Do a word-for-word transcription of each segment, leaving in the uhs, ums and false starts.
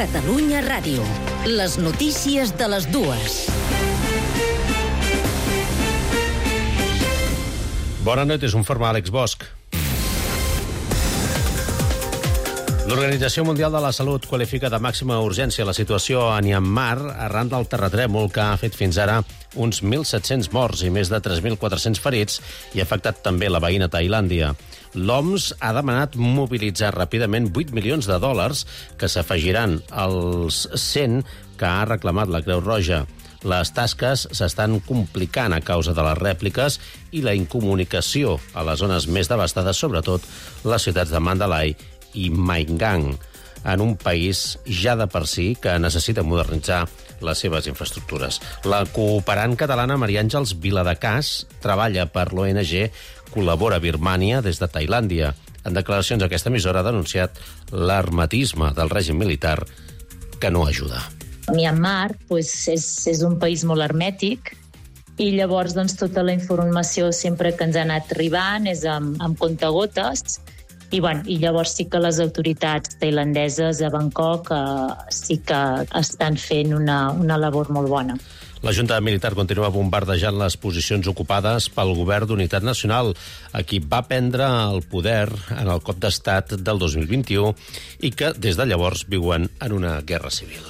Catalunya Ràdio. Les notícies de les dues. Bona nit, és un informe Àlex Bosch. L'Organització Mundial de la Salut qualifica de màxima urgència la situació a Myanmar arran del terratrèmol que ha fet fins ara uns mil set-cents morts i més de tres mil quatre-cents ferits i ha afectat també la veïna Tailàndia. L'O M S ha demanat mobilitzar ràpidament vuit milions de dòlars que s'afegiran als cent que ha reclamat la Creu Roja. Les tasques s'estan complicant a causa de les rèpliques i la incomunicació a les zones més devastades, sobretot les ciutats de Mandalay i Maingang, en un país ja de per si que necessita modernitzar les seves infraestructures. La cooperant catalana Maria Àngels Viladecàs treballa per l'O N G Col·labora Birmània des de Tailàndia. En declaracions a aquesta emissora ha denunciat l'hermetisme del règim militar que no ajuda. Myanmar pues, és, és un país molt hermètic i llavors doncs, tota la informació sempre que ens ha anat arribant és amb, amb comptagotes. I, bueno, I llavors sí que les autoritats tailandeses a Bangkok eh, sí que estan fent una, una labor molt bona. La Junta Militar continua bombardejant les posicions ocupades pel govern d'unitat nacional, a qui va prendre el poder en el cop d'estat del dos mil vint-i-u i que des de llavors viuen en una guerra civil.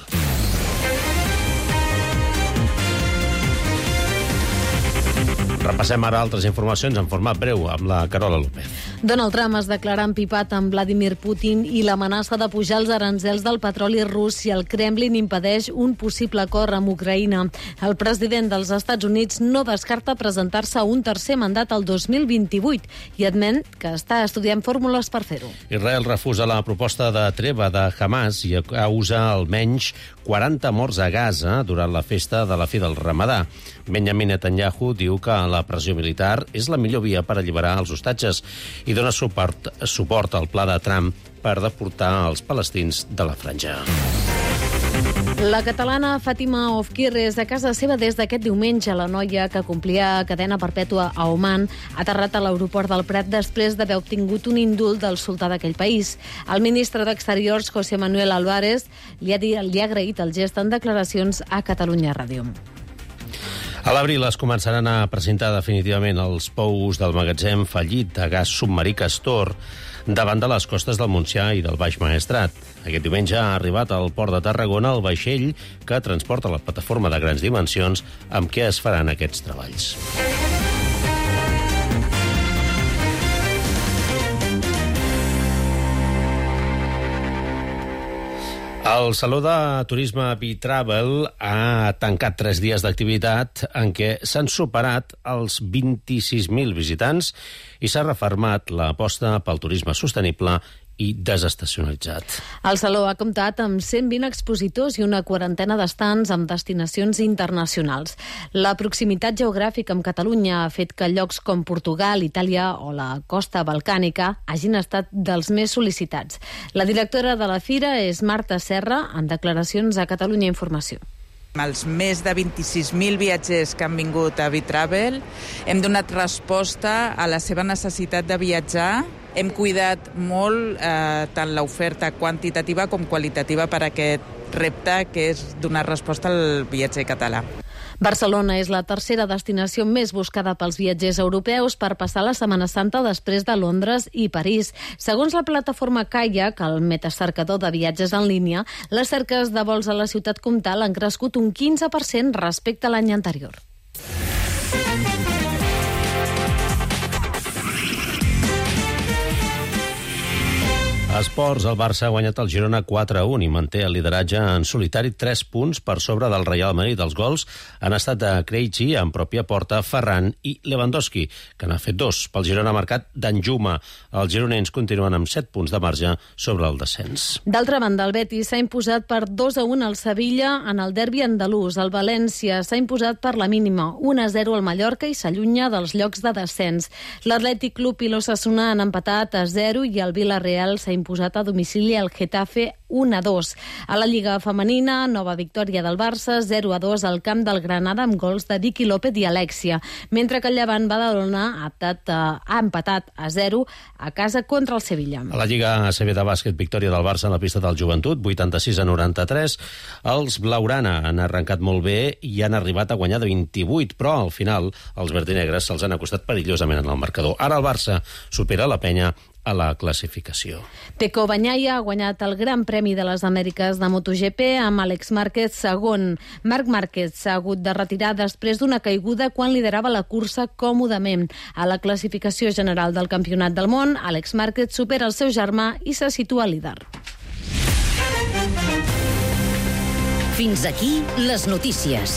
Repassem ara altres informacions en format breu amb la Carola López. Donald Trump es declara empipat amb Vladimir Putin i l'amenaça de pujar els aranzels del petroli rus si el Kremlin impedeix un possible acord amb Ucraïna. El president dels Estats Units no descarta presentar-se a un tercer mandat al dos mil vint-i-vuit i admet que està estudiant fórmules per fer-ho. Israel refusa la proposta de treva de Hamas i causa almenys quaranta morts a Gaza durant la festa de la fi del Ramadà. Benjamin Netanyahu diu que la pressió militar és la millor via per alliberar els hostatges i dona suport, suport al pla de Trump per deportar els palestins de la franja. La catalana Fàtima Ofquir és a casa seva des d'aquest diumenge. La noia, que complia cadena perpètua a Oman, ha aterrat a l'aeroport del Prat després d'haver obtingut un indult del sultà d'aquell país. El ministre d'Exteriors, José Manuel Álvarez, li ha, dit, li ha agraït el gest en declaracions a Catalunya Ràdio. A l'abril es començaran a presentar definitivament els pous del magatzem fallit de gas submarí Castor davant de les costes del Montsià i del Baix Maestrat. Aquest diumenge ha arribat al port de Tarragona el vaixell que transporta la plataforma de grans dimensions amb què es faran aquests treballs. El Saló de Turisme Bitravel ha tancat tres dies d'activitat en què s'han superat els vint-i-sis mil visitants i s'ha refermat l'aposta pel turisme sostenible i desestacionalitzat. El Saló ha comptat amb cent vint expositors i una quarantena d'estants amb destinacions internacionals. La proximitat geogràfica amb Catalunya ha fet que llocs com Portugal, Itàlia o la costa balcànica hagin estat dels més sol·licitats. La directora de la fira és Marta Serra, en declaracions a Catalunya Informació. Els més de vint-i-sis mil viatgers que han vingut a Bitravel hem donat resposta a la seva necessitat de viatjar. Hem cuidat molt eh, tant l'oferta quantitativa com qualitativa per a aquest repte que és donar resposta al viatger català. Barcelona és la tercera destinació més buscada pels viatgers europeus per passar la Setmana Santa després de Londres i París. Segons la plataforma Kayak, el metacercador de viatges en línia, les cerques de vols a la ciutat comtal han crescut un quinze per cent respecte a l'any anterior. A esports, el Barça ha guanyat el Girona quatre a un i manté el lideratge en solitari tres punts per sobre del Real Madrid. Els gols han estat de Krejci en pròpia porta, Ferran i Lewandowski, que n'ha fet dos. Pel Girona ha marcat Danjuma. Els gironins continuen amb set punts de marge sobre el descens. D'altra banda, el Betis s'ha imposat per dos a un al Sevilla en el derbi andalús. El València s'ha imposat per la mínima, un a zero al Mallorca i s'allunya dels llocs de descens. L'Atlètic Club i l'Osasuna han empatat a zero i el Villarreal s'ha imposat imposat a domicili el Getafe un a dos. A la Lliga femenina, nova victòria del Barça, zero a dos al camp del Granada amb gols de Vicky López i Alexia, mentre que el Llevant Badalona ha, optat, ha empatat a zero a casa contra el Sevilla. A la Lliga A C B de bàsquet, victòria del Barça en la pista del Joventut, vuitanta-sis a noranta-tres. Els Blaugrana han arrencat molt bé i han arribat a guanyar de vint-i-vuit, però al final els verdinegres se'ls han acostat perillosament en el marcador. Ara el Barça supera la Penya a la classificació. Tecco Bagnaia ha guanyat el Gran Premi de les Amèriques de MotoGP amb Àlex Márquez segon. Marc Márquez s'ha hagut de retirar després d'una caiguda quan liderava la cursa còmodament. A la classificació general del Campionat del Món, Àlex Márquez supera el seu germà i se situa líder. Fins aquí les notícies.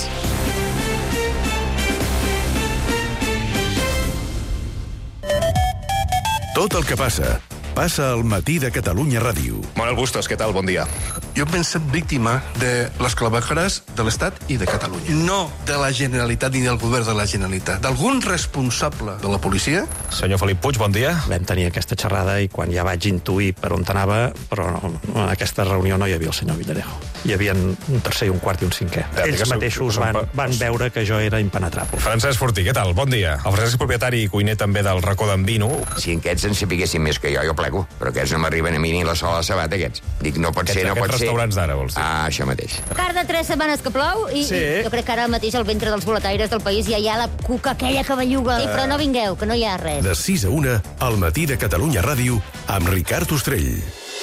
Tot el que passa, passa al matí de Catalunya Ràdio. Manuel Bustos, què tal? Bon dia. Jo m'he estat víctima de les clavegueres de l'Estat i de Catalunya. No de la Generalitat ni del govern de la Generalitat. D'algun responsable de la policia. Senyor Felip Puig, bon dia. Vam tenir aquesta xerrada i quan ja vaig intuir per on anava, però no, en aquesta reunió no hi havia el senyor Villarejo. Hi havia un tercer, un quart i un cinquè. Ja, ells mateixos van, van veure que jo era impenetrable. Francesc Fortí, què tal? Bon dia. El Francesc és propietari i cuiner també del racó d'en Vino. Si aquests en sapiguessin més que jo, jo plego. Però aquests no m'arriben a mi ni la sola sabata, aquests. Dic, no pot aquests, ser, no pot ser. Restaurants d'ara, vols dir? Ah, això mateix. Car de tres setmanes que plou i, sí. i jo crec que ara mateix al ventre dels boletaires del país ja hi ha la cuca aquella que belluga. Uh... Però no vingueu, que no hi ha res. De sis a una, al matí de Catalunya Ràdio, amb Ricard Ostrell.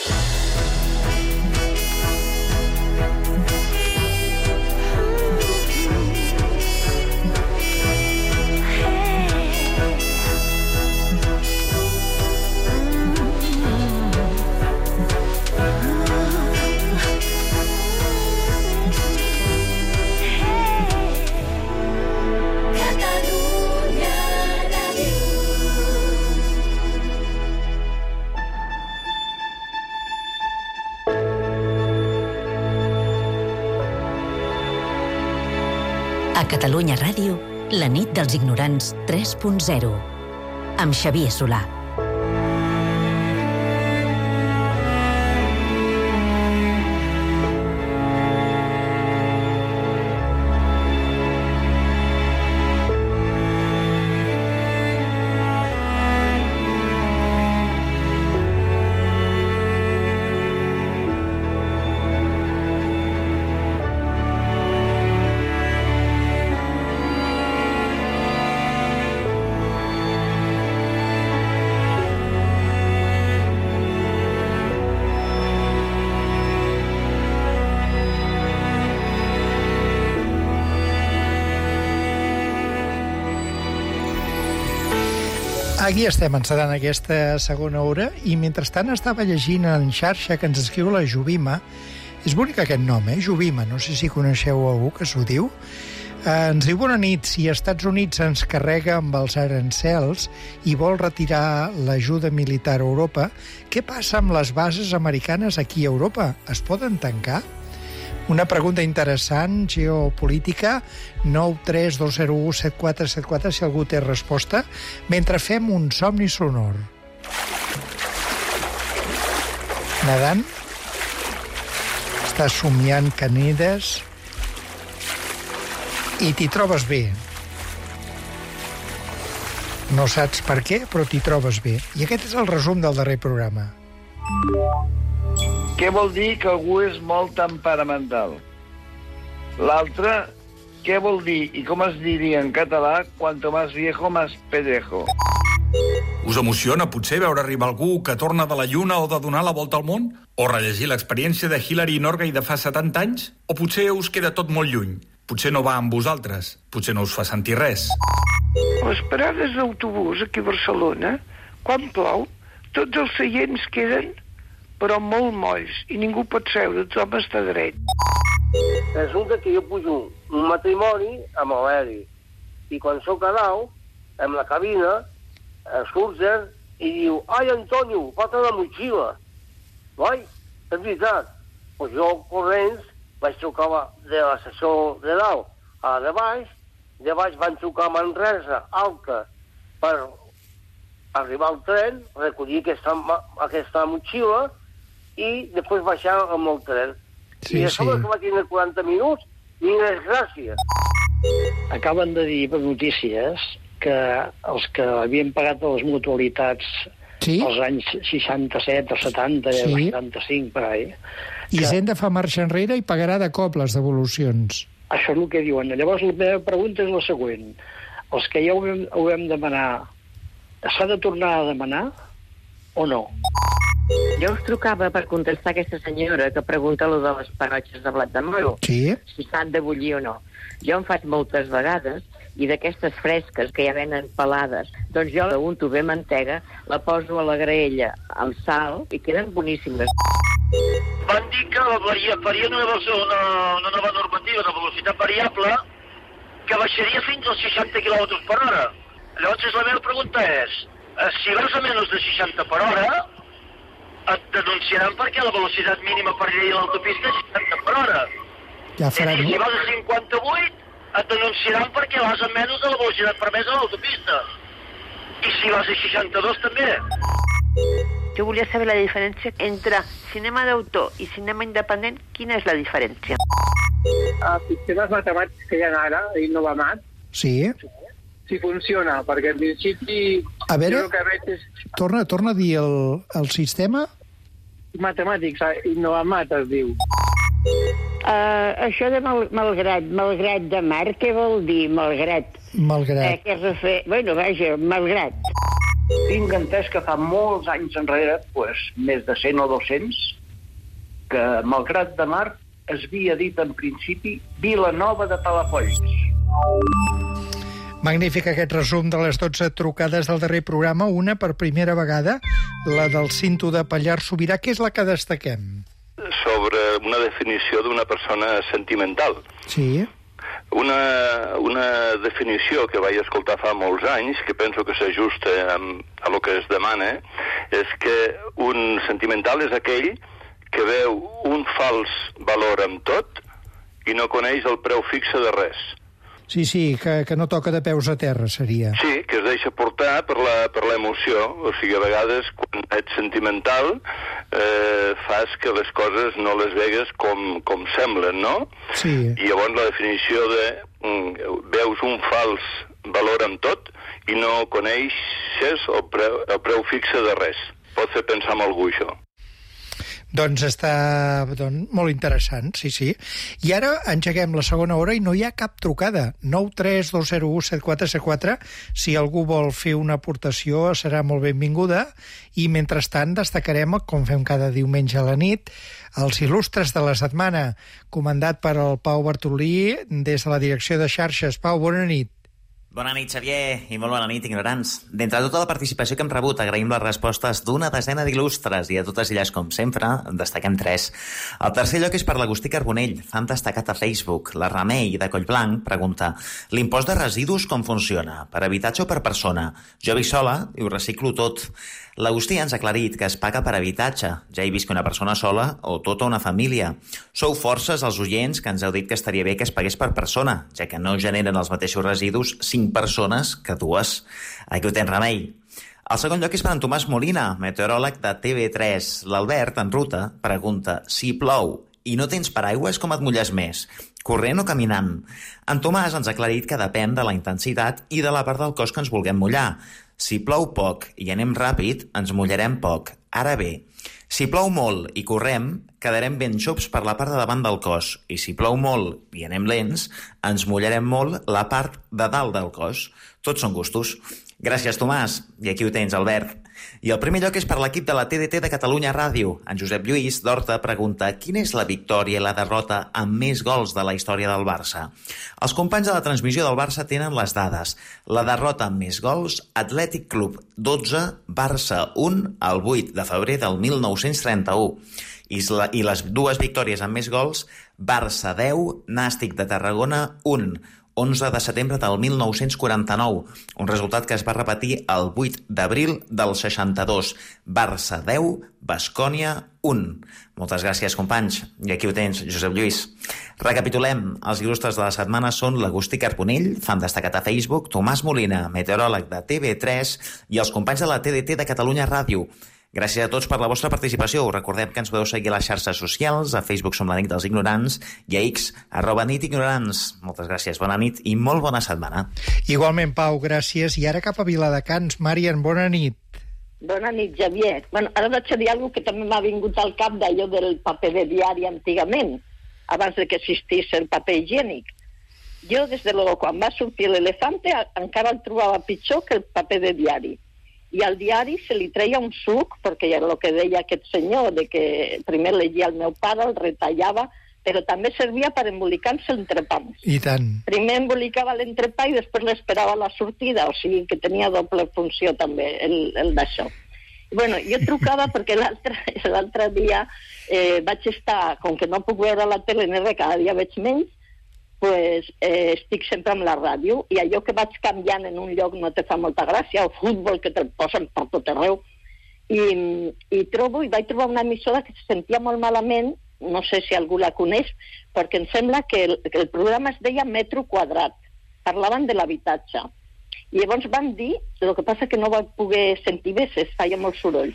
A Catalunya Ràdio, la nit dels ignorants tres punt zero, amb Xavier Solà. Aquí estem encetant aquesta segona hora i mentrestant estava llegint en xarxa que ens escriu la Jovima. És bonic aquest nom, eh? Jovima. No sé si coneixeu algú que s'ho diu. Eh, ens diu, bona nit, si Estats Units ens carrega amb els arancels i vol retirar l'ajuda militar a Europa, què passa amb les bases americanes aquí a Europa? Es poden tancar? Una pregunta interessant, geopolítica, nou tres dos zero u set quatre set quatre, si algú té resposta, mentre fem un somni sonor. Nedant? Estàs somiant canides i t'hi trobes bé. No saps per què, però t'hi trobes bé. I aquest és el resum del darrer programa. Què vol dir que algú és molt temperamental? L'altre, què vol dir i com es diria en català cuanto más viejo, más pendejo? Us emociona potser veure arribar algú que torna de la Lluna o de donar la volta al món? O rellegir l'experiència de Hillary Norgay de fa setanta anys? O potser us queda tot molt lluny? Potser no va amb vosaltres? Potser no us fa sentir res? Les parades d'autobús aquí a Barcelona, quan plou, tots els seients queden però molt molls, i ningú pot seure, tothom està dret. Resulta que jo pujo un matrimoni amb l'aeri, i quan sóc a dalt, amb la cabina, surten i diu, ai, Antonio, falta la motxilla. Vai, és veritat. Pues jo, corrents, vaig trucar de l'assessor de dalt a la de baix, de baix van trucar a Manresa, alta, per arribar al tren, recollir aquesta, aquesta motxilla, i després baixar amb el tren. Sí, I a sobre sí. que va tenir quaranta minuts, ni desgràcia. Acaben de dir per notícies que els que havien pagat les mutualitats sí? als anys seixanta-set o setanta Sí. o setanta-cinc, per ahí, I Hisenda fa marxa enrere i pagarà de cop les devolucions. això és el que diuen. Llavors, la meva pregunta és la següent. Els que ja ho vam, ho vam demanar, s'ha de tornar a demanar o no? Jo us trucava per contestar aquesta senyora que pregunta lo de les panotxes de blat de moro. Sí. Si s'han de bullir o no. Jo en faig moltes vegades i d'aquestes fresques que ja venen pelades, doncs jo la unto bé mantega, la poso a la graella amb sal i queden boníssimes. Van dir que farien una, una, una nova normativa de velocitat variable que baixaria fins als seixanta quilòmetres per hora. Llavors, la meva pregunta és, si vas a menys de seixanta per hora, et denunciaran perquè la velocitat mínima per llei a l'autopista és seixanta per hora. Ja farà... I si vas a cinquanta-vuit, et denunciaran perquè vas a menys de la velocitat permesa a l'autopista. I si vas a seixanta-dos, també. Jo volia saber la diferència entre cinema d'autor i cinema independent. Quina és la diferència? Els sistemes matemàtics que hi ha ara, Innovamat, Sí. si funciona, perquè en principi... A veure, jo el que veig és... torna, torna a dir el, el sistema. Matemàtics, Innovamat es diu. Uh, això de mal, malgrat, malgrat de mar, què vol dir, malgrat? Malgrat. Eh, què es refer... Bueno, vaja, malgrat. Tinc entès que fa molts anys enrere, pues, més de cent o dos-cents, que Malgrat de Mar es havia dit en principi Vilanova de Palafolls. Magnífic aquest resum de les dotze trucades del darrer programa, una per primera vegada, la del Cinto de Pallars Sobirà, que és la que destaquem. Sobre una definició d'una persona sentimental. Sí. Una, una definició que vaig escoltar fa molts anys, que penso que s'ajusta a lo que es demana, és que un sentimental és aquell que veu un fals valor amb tot i no coneix el preu fixe de res. Sí, sí, que, que no toca de peus a terra, seria. Sí, que es deixa portar per la, per l'emoció. O sigui, a vegades, quan ets sentimental, eh, fas que les coses no les vegues com, com semblen, no? Sí. I llavors la definició de mm, veus un fals valor amb tot i no coneixes el preu, el preu fixe de res. Pot fer pensar en algú, això. Doncs està doncs, molt interessant, sí, sí. I ara engeguem la segona hora i no hi ha cap trucada. nou tres dos zero u set quatre set quatre. Si algú vol fer una aportació serà molt benvinguda. I mentrestant destacarem, com fem cada diumenge a la nit, els il·lustres de la setmana, comandat per el Pau Bartolí des de la direcció de xarxes. Pau, bona nit. Bona nit, Xavier, i molt bona nit, ignorants. D'entre tota la participació que hem rebut, agraïm les respostes d'una desena d'il·lustres, i a totes elles, com sempre, en destaquem tres. El tercer lloc és per l'Agustí Carbonell, fan destacat a Facebook. La Remei, de Collblanc, pregunta: l'impost de residus com funciona? Per habitatge o per persona? Jo visc sola i ho reciclo tot. L'Agustí ens ha aclarit que es paga per habitatge, ja hi visqui una persona sola o tota una família. Sou forces els oients que ens heu dit que estaria bé que es pagués per persona, ja que no generen els mateixos residus cinc persones que dues. Aquí ho tens, Remei. El segon lloc és per en Tomàs Molina, meteoròleg de T V tres. L'Albert, en ruta, pregunta: si plou i no tens paraigües, com et mulles més? Corrent o caminant? En Tomàs ens ha aclarit que depèn de la intensitat i de la part del cos que ens vulguem mullar. Si plou poc i anem ràpid, ens mullarem poc. Ara bé, si plou molt i correm, quedarem ben xups per la part de davant del cos. I si plou molt i anem lents, ens mullarem molt la part de dalt del cos. Tots són gustos. Gràcies, Tomàs. I aquí ho tens, Albert. I el primer lloc és per l'equip de la T D T de Catalunya Ràdio. En Josep Lluís, d'Horta, pregunta: quina és la victòria i la derrota amb més gols de la història del Barça? Els companys de la transmissió del Barça tenen les dades. La derrota amb més gols: Atlètic Club dotze, Barça un, el vuit de febrer del mil nou-cents trenta-u. I les dues victòries amb més gols: Barça deu, Nàstic de Tarragona un, onze de setembre del mil nou-cents quaranta-nou, un resultat que es va repetir el vuit d'abril del seixanta-dos. Barça deu, Baskònia un. Moltes gràcies, companys. I aquí ho tens, Josep Lluís. Recapitulem. Els il·lustres de la setmana són l'Agustí Carbonell, fan destacat a Facebook, Tomàs Molina, meteoròleg de T V tres, i els companys de la T D T de Catalunya Ràdio. Gràcies a tots per la vostra participació. Us recordem que ens podeu seguir a les xarxes socials, a Facebook som la nit dels ignorants i a X, arroba nit ignorants. Moltes gràcies, bona nit i molt bona setmana. Igualment, Pau, gràcies. I ara cap a Viladecans. Marian, bona nit. Bona nit, Javier. Bueno, ara vaig a dir alguna que també m'ha vingut al cap d'allò del paper de diari antigament, abans de que existís el paper higiènic. Jo, des de luego, quan va sortir l'elefante, encara el trobava pitjor que el paper de diari. I al diari se li treia un suc, perquè ja el que deia aquest senyor, de que primer llegia el meu pare, el retallava, però també servia per embolicar-se l'entrepans. I tant. Primer embolicava l'entrepà i després l'esperava a la sortida, o sigui que tenia doble funció també, el, el d'això. Bueno, jo trucava perquè l'altre dia eh, vaig estar, com que no puc veure la tele ni res, cada dia veig menys, pues, eh, estic sempre amb la ràdio, i allò que vaig canviant en un lloc no te fa molta gràcia, el futbol que te'l posen per tot arreu, i, i trobo, i vaig trobar una emissora que se sentia molt malament, no sé si algú la coneix, perquè em sembla que el, que el programa es deia Metro Quadrat, parlaven de l'habitatge, i llavors van dir, el que passa que no va poder sentir bé, es feia molts sorolls,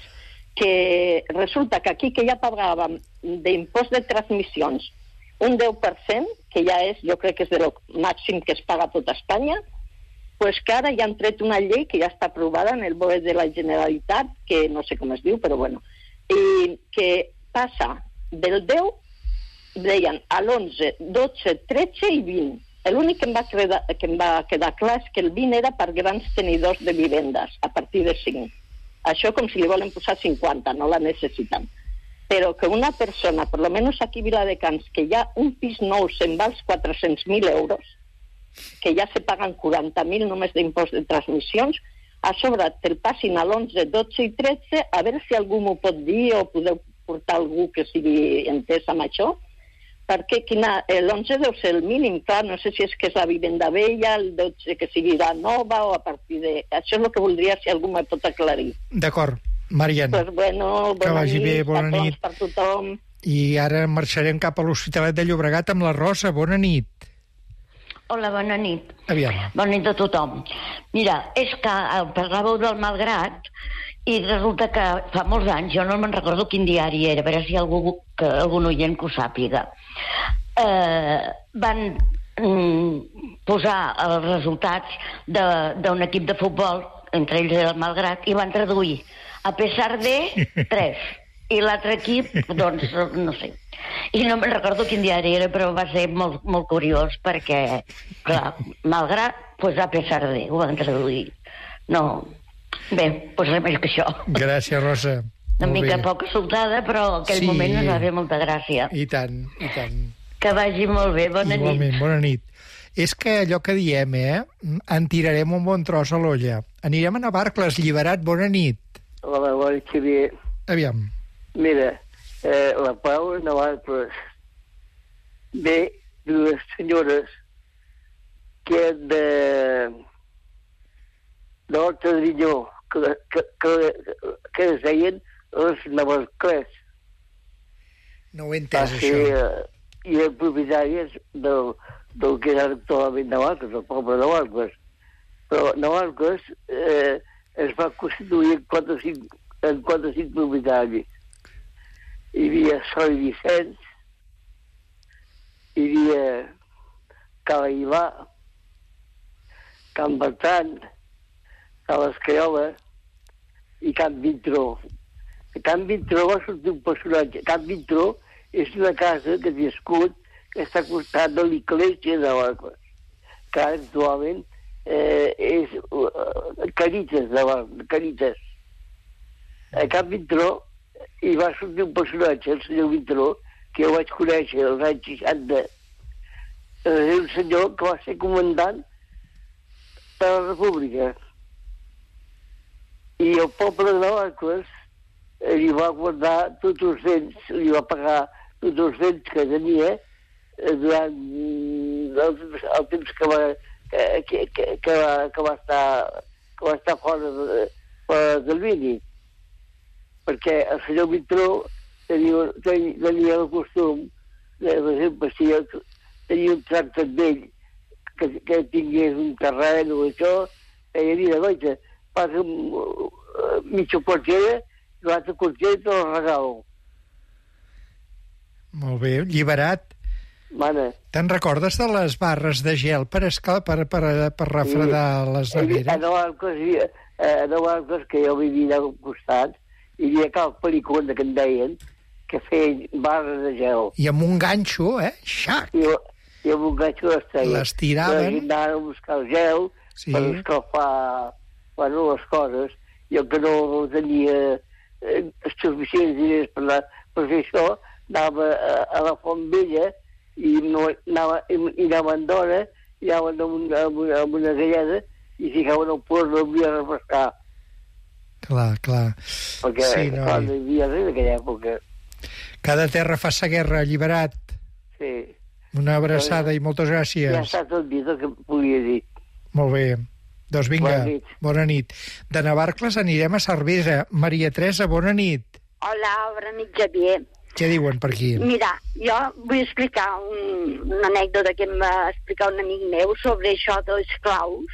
que resulta que aquí que ja pagàvem d'impost de transmissions un deu per cent, que ja és, jo crec que és de lo màxim que es paga a tot Espanya, pues que ara ja han tret una llei que ja està aprovada en el B O E de la Generalitat, que no sé com es diu, però bueno, i que passa del deu, deien, a l'onze, dotze, tretze i vint. L'únic que em va quedar, que em va quedar clar és que el vint era per grans tenidors de vivendes, a partir de cinc. Això com si li volen posar cinquanta, no la necessiten. Però que una persona, per lo menos aquí a Viladecans, que hi ha un pis nou se'n va als quatre-cents mil euros, que ja se paguen quaranta mil només d'impost de transmissions, a sobre te'l passin a l'onze, dotze i tretze, a veure si algú m'ho pot dir o podeu portar algú que sigui entès amb això, perquè l'onze deu ser el mínim, clar, no sé si és que és la vivenda vella, el dotze que sigui la nova o a partir de... Això és el que voldria si algú me pot aclarir. D'acord. Marian, pues bueno, que vagi nit, bé, bona nit. Per tothom. I ara marxarem cap a l'Hospitalet de Llobregat amb la Rosa. Bona nit. Hola, bona nit. Aviam. Bona nit a tothom. Mira, és que parlàveu del Malgrat i resulta que fa molts anys, jo no me'n recordo quin diari era, a veure si hi ha algú, que, algun oient que ho sàpiga, eh, van mm, posar els resultats d'un equip de futbol, entre ells era el Malgrat, i van traduir a pesar de tres. I l'altre equip, doncs, no sé. I no me'n recordo quin diari era, però va ser molt, molt curiós, perquè, clar, Malgrat, doncs a pesar de, ho van traduir. No, bé, doncs res més que això. Gràcies, Rosa. Una mica poc assoltada, però en aquell sí. moment ens va fer molta gràcia. I tant, i tant. Que vagi molt bé, bona Igualment, nit. Igualment, bona nit. És que allò que diem, eh? En tirarem un bon tros a l'olla. Anirem a Navarcles, Lliberat, bona nit. Hola, bona nit, Xavier. Aviam. Mira, eh, la Pau a Navarcles ve dues senyores que de de l'Horta de Vinyó, que, que, que, que es deien les Navarcles. No ho he entès, ser, això. Eh, I eren propietàries del, del que era actualment Navarcles, el poble de Navarcles. Però Navarcles eh, es va constituir en quatre o cinc, en quatre o cinc propietaris. Hi havia Sol i Vicenç, hi havia Calaivà, Can Bertran, Can Escaiola i Can Vintró. Can Vintró va sortir un personatge. Can Vintró és una casa que té escut que està al costat de l'església de Navarcles, que actualment eh, és uh, Caritas, de Caritas. A Can Vintró hi va sortir un personatge, el senyor Vintró, que jo vaig conèixer als anys seixanta. És un senyor que va ser comandant de la República. I el poble de Navarcles li va guardar tots els béns, li va pagar tots els béns que tenia durant el, el temps que va, que, que, que, va, que, va, estar, que va estar fora de, fora del Vini. Perquè el senyor Vintró tenia, tenia el costum, de, per exemple, si tenia un tracte amb ell, que, que tingués un terreny o això, ella mira, goita, passa mitja quartera i l'altre cotxer i te la regalo. Molt bé, Lliberat. Vale. Te'n recordes de les barres de gel per, escal, per, per, per refredar sí. les neveres? A Novarcos, a Novarcos, que jo vivia al costat, hi havia cal pel·lícula que en deien, que feien barres de gel. I amb un ganxo, eh? Xac! I, i amb un ganxo les treien. Les tiraven. I anaven a buscar el gel sí. per escalfar, bueno, les coses. Jo que no tenia eh, suficients diners per, la, per fer això, anava a, a la Font Vella i, no, anava, i, i anaven d'hora, i anaven amb una, amb una, amb una galleda i ficaven el porc, no havia de refrescar. Clar, clar. Perquè, sí, no, clar, no hi havia res d'aquella època. Cada terra fa sa guerra, Lliberat. Sí. Una abraçada i moltes gràcies. Ja està tot dit el que volia dir. Molt bé. Doncs vinga, bona nit. Bona nit. De Navarcles anirem a Cervera. Maria Teresa, bona nit. Hola, bona nit, Xavier. Què diuen per aquí? Mira, jo vull explicar un, una anècdota que em va explicar un amic meu sobre això dels claus,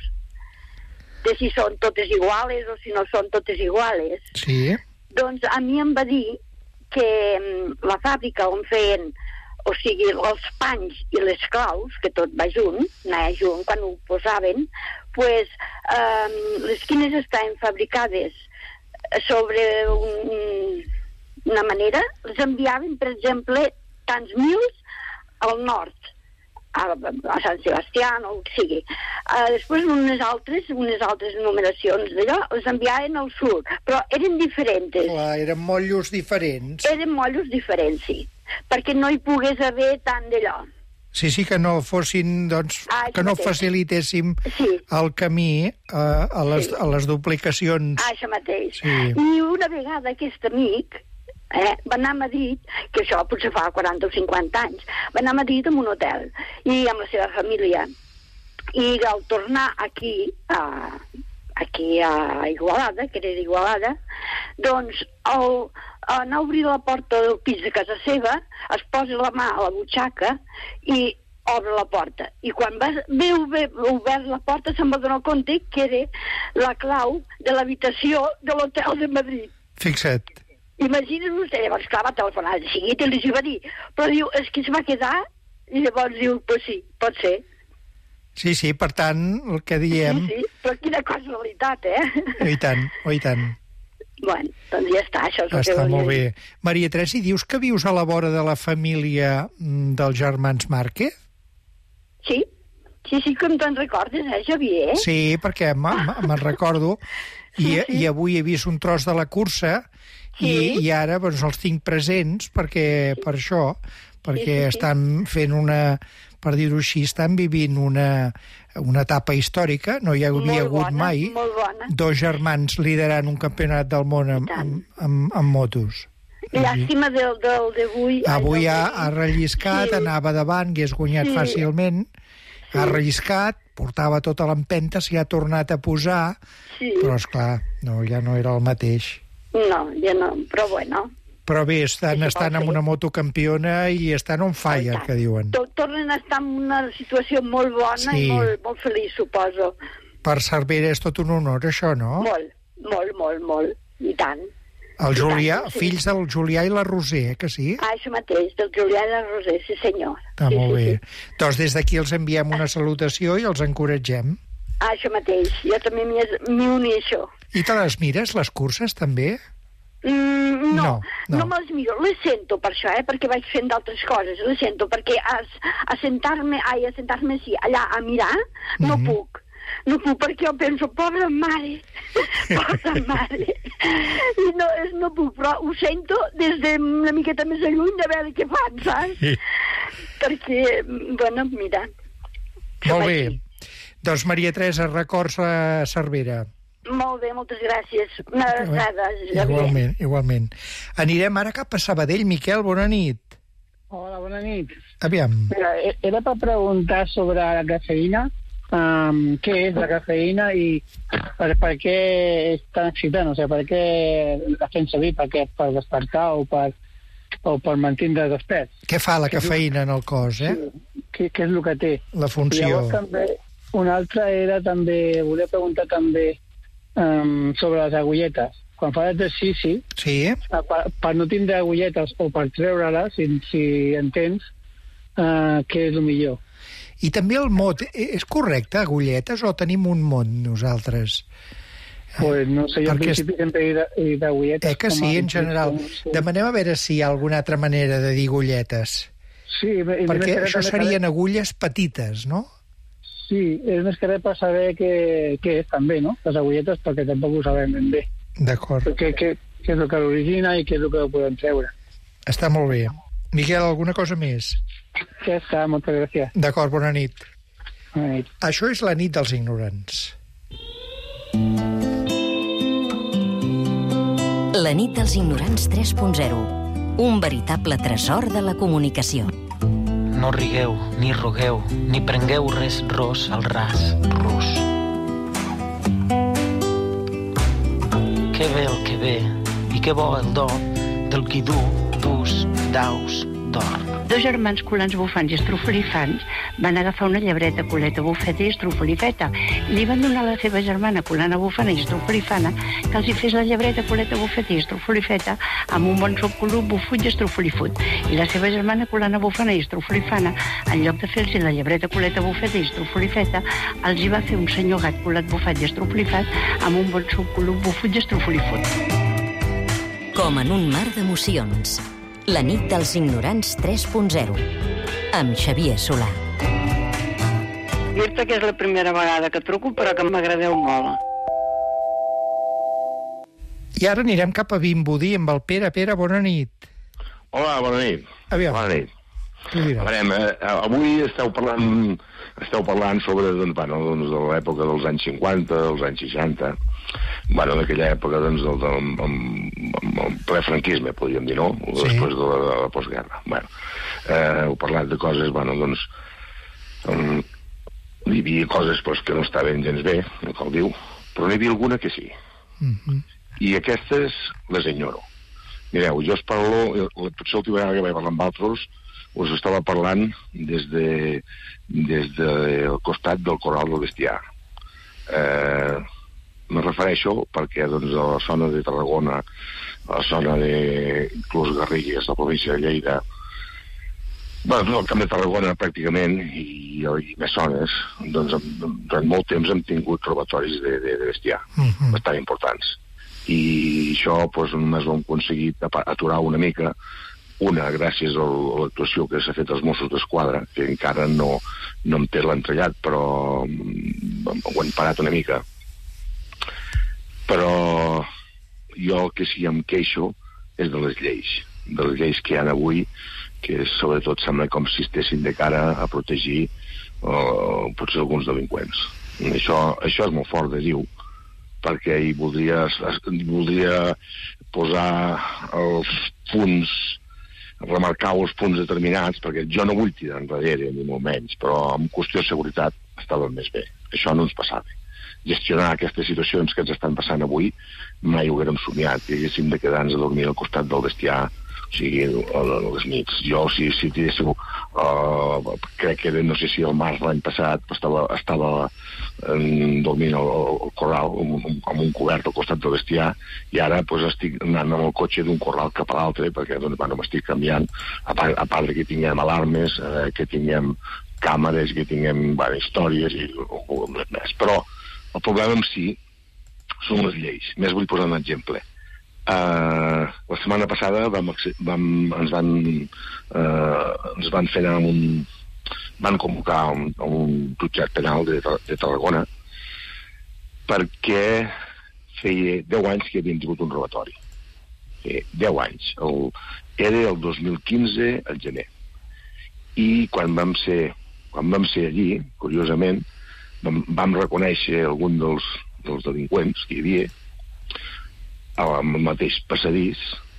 de si són totes iguales o si no són totes iguales. Sí. Doncs a mi em va dir que la fàbrica on feien, o sigui, els panys i les claus, que tot va junt, anava junt quan ho posaven, pues, eh, les quines estaven fabricades sobre un, una manera, les enviaven, per exemple, tants mils al nord, a, a Sant Sebastià, o el que sigui. Uh, després unes altres, unes altres numeracions d'allò, les enviaven al sud, però eren diferents. Clar, eren motllos diferents. Eren motllos diferents, sí, perquè no hi pogués haver tant d'allò. Sí, sí, que no fossin, doncs, ah, que no mateix. facilitéssim sí. el camí uh, a, les, sí. a les duplicacions. Ah, això mateix. Sí. I una vegada aquest amic eh, va anar a Madrid, que això potser fa quaranta o cinquanta anys, va anar a Madrid en un hotel, i amb la seva família. I al tornar aquí, a, aquí a Igualada, que era d'Igualada, doncs al anar a obrir la porta del pis de casa seva, es posa la mà a la butxaca i obre la porta. I quan va haver obert la porta se'n va donar compte que era la clau de l'habitació de l'hotel de Madrid. Fixa't. Imagina't vostè, llavors clar, va telefonar de seguida i li va dir, però diu, és que es va quedar, i llavors diu, pues sí, pot ser. Sí, sí, per tant, el que diem... Sí, sí, però quina casualitat, eh? I tant, i tant. Bueno, doncs ja està, això és el està que volia molt bé. dir. Maria Teresa, dius que vius a la vora de la família dels germans Márquez? Sí, sí, sí que em te'n recordes, eh, Xavier? Sí, perquè me'n recordo, i, sí, sí. i avui he vist un tros de la cursa, sí. i, i ara doncs, els tinc presents perquè sí. per això, perquè sí, sí, sí. estan fent una, per dir-ho així, estan vivint una, una etapa històrica, no hi havia molt hagut bona, mai molt bona. dos germans liderant un campionat del món amb, amb, amb, amb motos. Llàstima del d'avui. Avui ha, ha relliscat, sí. anava davant, hagués guanyat sí. fàcilment, sí. ha relliscat, portava tota l'empenta, s'hi ha tornat a posar, sí. però, esclar, no, ja no era el mateix. No, ja no, però bueno... Però bé, estan, estan amb una moto campiona i estan on fire, que diuen. Tornen a estar en una situació molt bona sí. i molt, molt feliç, suposo. Per Cervera és tot un honor, això, no? Molt, molt, molt, molt, i tant. El Julià, tant, sí. fills del Julià i la Roser, que sí? Ah, això mateix, del Julià i la Roser, sí senyor. Ah, sí, molt sí, bé. Sí. Doncs des d'aquí els enviem una salutació i els encoratgem. Ah, això mateix, jo també m'hi uneixo. I te les mires, les curses, també? Mm, no, no, no, no me'ls miro, les sento per això, eh, perquè vaig fent d'altres coses, les sento, perquè a, a sentar-me, ai, a sentar-me sí, allà a mirar, no mm-hmm. puc, no puc, perquè jo penso, pobra mare, pobra mare, i no, no puc, però ho sento des d'una miqueta més lluny de veure què fan, saps? Sí. Perquè, bueno, mira. Molt bé, doncs Maria Teresa, records a Cervera. Molt bé, moltes gràcies. Una abraçada, Xavier. Igualment, igualment. Anirem ara cap a Sabadell. Miquel, bona nit. Hola, bona nit. Aviam. Mira, era per preguntar sobre la cafeïna. Um, què és la cafeïna i per, per què és tan excitant? O sigui, per què la fem servir? Per què? Per despertar o per, o per mantindre desperts? Què fa la cafeïna en el cos, eh? Què, què és el que té? La funció. I llavors també, una altra era també, volia preguntar també Um, sobre les agulletes. quan fa exercici, sí. per, per no tindre agulletes o per treure-la, si, si entens, uh, què és el millor. I també el mot, és correcte, agulletes, o tenim un mot nosaltres? Pues no sé, jo al principi sempre he dit agulletes. Eh que sí, en general. Demanem a veure si hi ha alguna altra manera de dir agulletes. Sí. Perquè això serien agulles petites, no? Sí, és més que res per saber què, què és també, no? Les agulletes, perquè tampoc ho sabem ben bé. D'acord. Què, què, què és el que l'origina i què és el que podem treure. Està molt bé. Miquel, alguna cosa més? Ja està, moltes gràcies. D'acord, bona nit. Bona nit. Això és la nit dels ignorants. La nit dels ignorants tres punt zero. Un veritable tresor de la comunicació. No rigueu, ni rogueu, ni prengueu res ros al ras, rus. Que bé el que ve, i que bo el do del qui du, dus, daus, d'or. Dos germans colans bufants i estrufolifants van agafar una llebreta, coleta, bufeta i estrufolifeta i li van donar a la seva germana colana bufana i estrufolifana que els hi fes la llebreta, coleta, bufeta i estrufolifeta amb un bon subcolup, bufut i estrufolifut. I la seva germana colana bufana i estrufolifana, en lloc de fer-los la llebreta, coleta, bufeta i estrufolifeta, els hi va fer un senyor gat colat, bufat i estrufolifat amb un bon subcolup, bufut i estrufolifut. Com en un mar d'emocions. La nit dels ignorants tres punt zero. Amb Xavier Solà. Dir-te que és la primera vegada que truco, però que m'agradeu molt. I ara anirem cap a Vimbodí amb el Pere. Pere, bona nit. Hola, bona nit. Aviam. Bona nit. A veure, eh, avui esteu parlant, esteu parlant sobre doncs, bueno, doncs, de l'època dels anys cinquanta, dels anys seixanta, bueno, d'aquella època doncs, del, del, del, del prefranquisme, podríem dir, no? Sí. Després de la, de la postguerra. Bueno, eh, heu parlat de coses, bueno, doncs, um, hi havia coses pues, que no estaven gens bé, no cal dir, però n'hi havia alguna que sí. Mm-hmm. I aquestes les ignoro. Mireu, jo us parlo, potser l'última vegada que vaig parlar amb altres, us estava parlant des de des del costat del Corral del Bestiar. Eh, me refereixo perquè doncs, a la zona de Tarragona, a la zona de inclús Garrigues, la província de Lleida, bueno, el camp de Tarragona pràcticament i, i més zones, doncs durant molt temps hem tingut robatoris de, de, de bestiar, mm-hmm. bastant importants. I això doncs, només ho hem aconseguit aturar una mica, una gràcies a l'actuació que s'ha fet als Mossos d'Esquadra, que encara no, no em té l'entrellat, però ho han parat una mica. Però jo el que sí em queixo és de les lleis, de les lleis que hi ha avui, que sobretot sembla com si estessin de cara a protegir uh, potser alguns delinqüents. Això, això és molt fort de dir, perquè hi voldria, voldria posar els punts, remarcar els punts determinats, perquè jo no vull tirar enrere, ni molt menys, però en qüestió de seguretat estava més bé. Això no ens passava. Gestionar aquestes situacions que ens estan passant avui mai ho haguérem somiat, que haguéssim de quedar-nos a dormir al costat del bestiar, o sigui, a les nits. Jo, si, si tiréssiu, uh, crec que era, no sé si el març l'any passat, estava, estava um, dormint al, al corral, amb, amb un cobert al costat del bestiar, i ara pues, estic anant amb el cotxe d'un corral cap a l'altre, perquè doncs, bueno, m'estic canviant, a part, a part que tinguem alarmes, eh, que tinguem càmeres, que tinguem bueno, històries i més. Però el problema en si són les lleis. Més vull posar un exemple. Uh, la setmana passada vam, vam, ens, van, uh, ens van fer anar un, van convocar a un, a un jutjat penal de, de Tarragona perquè feia deu anys que havien tingut un robatori. Eh, deu anys. El, era el dos mil quinze, al gener. I quan vam ser, quan vam ser allí, curiosament, vam, vam reconèixer algun dels, dels delinqüents que hi havia al mateix passadís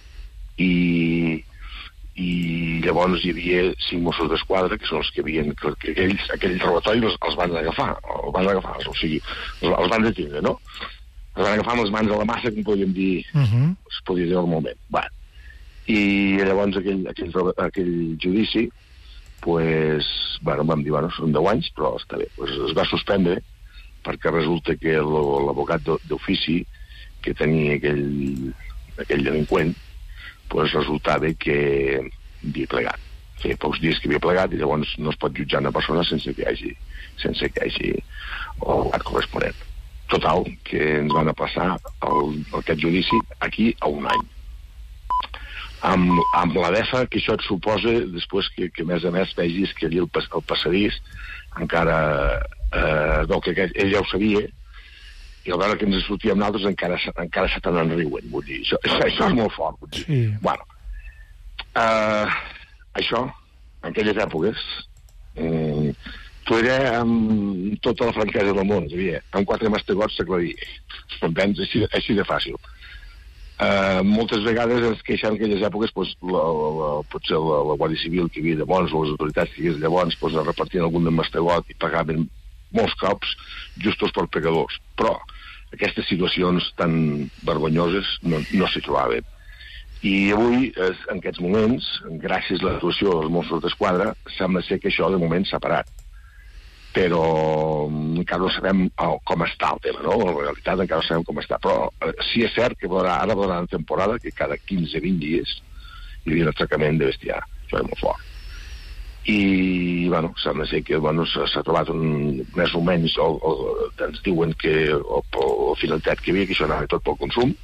i, i llavors hi havia cinc Mossos d'Esquadra que són els que havien, que, que aquells, aquells robatoris els, els van agafar, els van agafar, o sigui, els, els van detindre, no? Els van agafar amb les mans a la massa, com podríem dir, uh-huh. es podria dir al moment. Va. I llavors aquell, aquell, aquell judici, pues, bueno, vam dir, bueno, són deu anys, però està bé. Pues es va suspendre perquè resulta que l'advocat d'ofici que tenia aquell, aquell delinqüent, pues resultava que havia plegat. Feia pocs dies que havia plegat i llavors no es pot jutjar una persona sense que hi hagi, sense que hi hagi el acte corresponent. Total, que ens van a passar el, aquest judici aquí a un any. Amb, amb la defa que això et suposa després que, que a més a més vegis que allí el, pas, el passadís encara eh, del que ell ja ho sabia i al veure que ens sortíem nosaltres encara, encara se te n'enriuen, vull dir, això, això, això és molt fort, vull dir. Sí. Bueno, eh, això, en aquelles èpoques, eh, t'ho diré amb tota la franquesa del món, Xavier, amb quatre mastegots s'aclaria, m'entens? Així, així de fàcil. Eh, moltes vegades ens queixem que en aquelles èpoques pues, la, la, potser la, la Guàrdia Civil que hi havia llavors o les autoritats que hi havia llavors pues, repartien algun de mastegot i pagaven molts cops justos per pecadors, però aquestes situacions tan vergonyoses no, no s'hi trobaven. I avui, es, en aquests moments, gràcies a l'actuació dels Mossos d'Esquadra, sembla ser que això de moment s'ha parat. Però encara no sabem oh, com està el tema, no? En realitat encara no sabem com està. Però eh, sí és cert que podrà, ara podrà una temporada que cada quinze a vint dies hi havia un atracament de bestiar. Això és molt fort. I, bueno, sembla ser que bueno, s'ha trobat un, més o menys, o, o, ens diuen que el, el finalitat que hi havia, que això anava tot pel consum,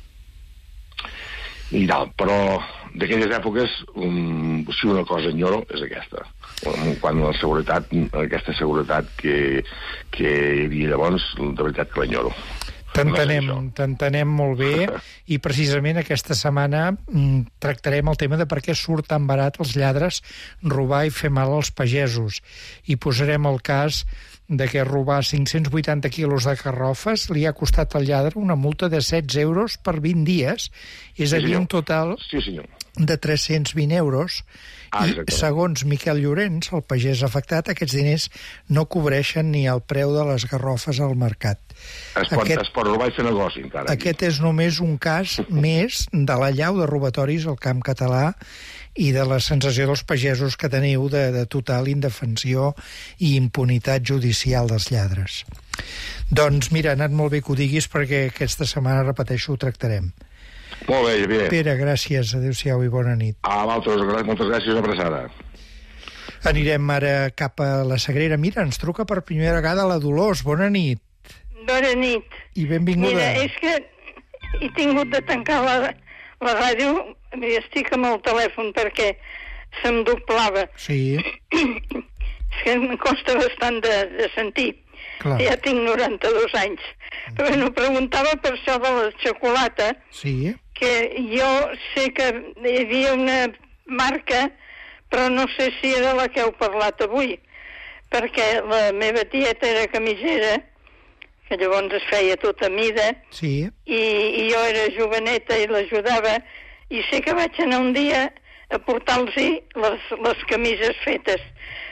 i tal, però d'aquelles èpoques um, si una cosa enyoro és aquesta, quan la seguretat, aquesta seguretat que, que hi havia llavors, de veritat que l'enyoro. T'entenem, t'entenem molt bé i precisament aquesta setmana mm, tractarem el tema de per què surt tan barat els lladres robar i fer mal als pagesos i posarem el cas de que robar cinc-cents vuitanta quilos de garrofes li ha costat al lladre una multa de setze euros per vint dies, és a dir, un total sí, de tres-cents vint euros. Ah, I segons Miquel Llorenç, el pagès afectat, aquests diners no cobreixen ni el preu de les garrofes al mercat. Es pot, aquest, es pot robar i fer negoci, encara. Aquest és només un cas més de la llau de robatoris al camp català i de la sensació dels pagesos que teniu de, de total indefensió i impunitat judicial dels lladres. Doncs mira, ha anat molt bé que ho diguis perquè aquesta setmana, repeteixo, ho tractarem. Molt bé, Javier. Pere, gràcies, adéu-siau i bona nit. A vosaltres, moltes gràcies, una abraçada. Anirem ara cap a la Sagrera. Mira, ens truca per primera vegada la Dolors. Bona nit. Bona nit. I benvinguda. Mira, és que he tingut de tancar la, la ràdio i estic amb el telèfon perquè se'm doblava. Sí. És que em costa bastant de, de sentir. Clar. Ja tinc noranta-dos anys. Però bueno, preguntava per això de la xocolata. Sí. Que jo sé que hi havia una marca, però no sé si era la que heu parlat avui, perquè la meva tieta era camisera, que llavors es feia tota mida, sí. i, i jo era joveneta i l'ajudava, i sé que vaig anar un dia a portar-los les, les camises fetes.